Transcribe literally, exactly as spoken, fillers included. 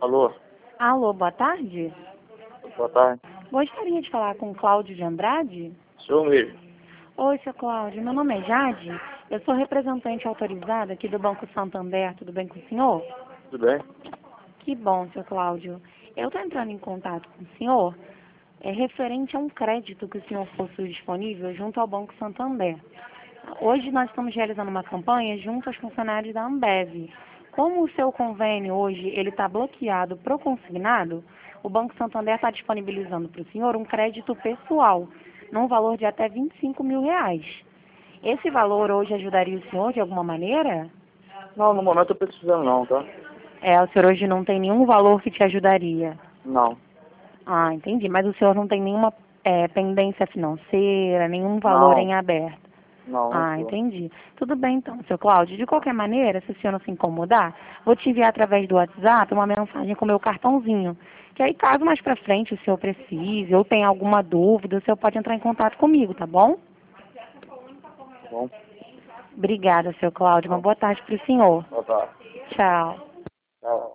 Alô, Alô, boa tarde. boa tarde. Gostaria de falar com Cláudio de Andrade? Sou mesmo. Oi, seu Cláudio. Meu nome é Jade. Eu sou representante autorizada aqui do Banco Santander. Tudo bem com o senhor? Tudo bem? Que bom, seu Cláudio. Eu estou entrando em contato com o senhor é referente a um crédito que o senhor possui disponível junto ao Banco Santander. Hoje nós estamos realizando uma campanha junto aos funcionários da Ambev. Como o seu convênio hoje ele está bloqueado pro consignado, o Banco Santander está disponibilizando para o senhor um crédito pessoal, num valor de até vinte e cinco mil reais. Esse valor hoje ajudaria o senhor de alguma maneira? Não, no momento eu tô precisando não, tá? É, o senhor hoje não tem nenhum valor que te ajudaria. Não, Ah, entendi. Mas o senhor não tem nenhuma é, pendência financeira, nenhum valor não, em aberto. não, não Ah, tô. entendi. Tudo bem então, seu Cláudio. De qualquer maneira, se o senhor não se incomodar, vou te enviar através do WhatsApp uma mensagem com o meu cartãozinho. Que aí, caso mais pra frente o senhor precise ou tenha alguma dúvida, o senhor pode entrar em contato comigo, tá bom? Tá bom? Obrigada, seu Cláudio. Uma Não, boa tarde para o senhor. boa tarde. Tchau. Tchau.